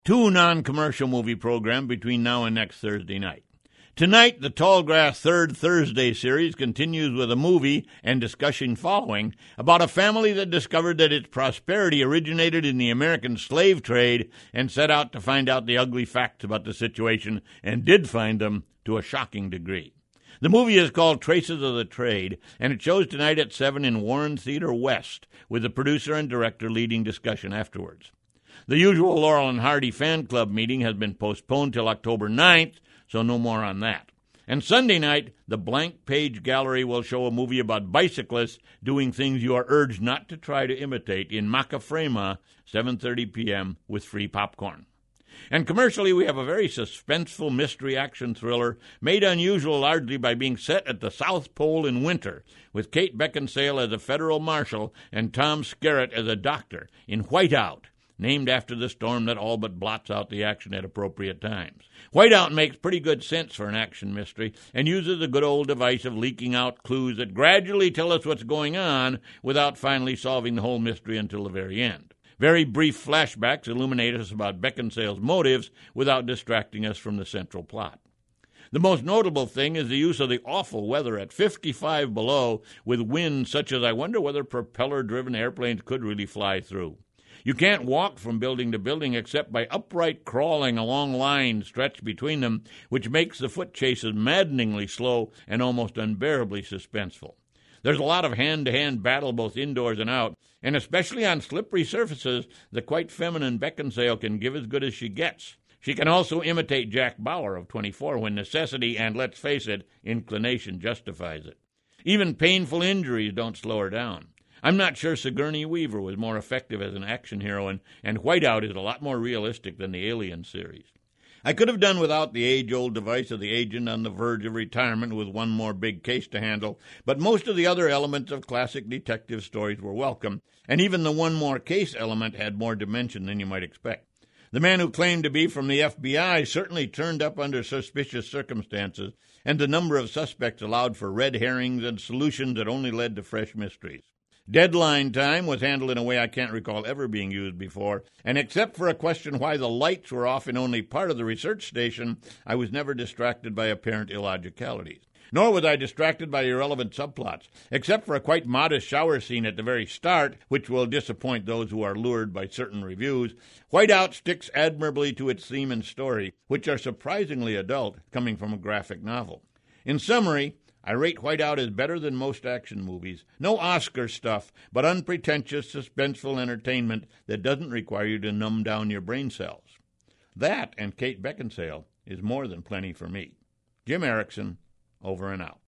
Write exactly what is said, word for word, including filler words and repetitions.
two non-commercial movie programs between now and next Thursday night. Tonight, the Tallgrass Third Thursday series continues with a movie and discussion following about a family that discovered that its prosperity originated in the American slave trade and set out to find out the ugly facts about the situation, and did find them to a shocking degree. The movie is called Traces of the Trade, and it shows tonight at seven in Warren Theater West, with the producer and director leading discussion afterwards. The usual Laurel and Hardy fan club meeting has been postponed till October ninth, so no more on that. And Sunday night, the Blank Page Gallery will show a movie about bicyclists doing things you are urged not to try to imitate in Macafrema, seven thirty p.m. with free popcorn. And commercially, we have a very suspenseful mystery action thriller made unusual largely by being set at the South Pole in winter, with Kate Beckinsale as a federal marshal and Tom Skerritt as a doctor in Whiteout, named after the storm that all but blots out the action at appropriate times. Whiteout makes pretty good sense for an action mystery and uses the good old device of leaking out clues that gradually tell us what's going on without finally solving the whole mystery until the very end. Very brief flashbacks illuminate us about Beckinsale's motives without distracting us from the central plot. The most notable thing is the use of the awful weather at fifty-five below with winds such as I wonder whether propeller-driven airplanes could really fly through. You can't walk from building to building except by upright crawling along lines stretched between them, which makes the foot chases maddeningly slow and almost unbearably suspenseful. There's a lot of hand-to-hand battle both indoors and out, and especially on slippery surfaces, the quite feminine Beckinsale can give as good as she gets. She can also imitate Jack Bauer of twenty-four when necessity and, let's face it, inclination justifies it. Even painful injuries don't slow her down. I'm not sure Sigourney Weaver was more effective as an action heroine, and Whiteout is a lot more realistic than the Alien series. I could have done without the age-old device of the agent on the verge of retirement with one more big case to handle, but most of the other elements of classic detective stories were welcome, and even the one more case element had more dimension than you might expect. The man who claimed to be from the F B I certainly turned up under suspicious circumstances, and the number of suspects allowed for red herrings and solutions that only led to fresh mysteries. Deadline time was handled in a way I can't recall ever being used before, and except for a question why the lights were off in only part of the research station, I was never distracted by apparent illogicalities. Nor was I distracted by irrelevant subplots, except for a quite modest shower scene at the very start, which will disappoint those who are lured by certain reviews. Whiteout sticks admirably to its theme and story, which are surprisingly adult, coming from a graphic novel. In summary, I rate Whiteout as better than most action movies. No Oscar stuff, but unpretentious, suspenseful entertainment that doesn't require you to numb down your brain cells. That and Kate Beckinsale is more than plenty for me. Jim Erickson, over and out.